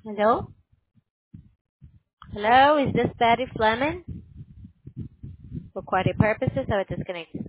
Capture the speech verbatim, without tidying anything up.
Hello? Hello, is this Patty Fleming? For quality purposes, I will disconnect.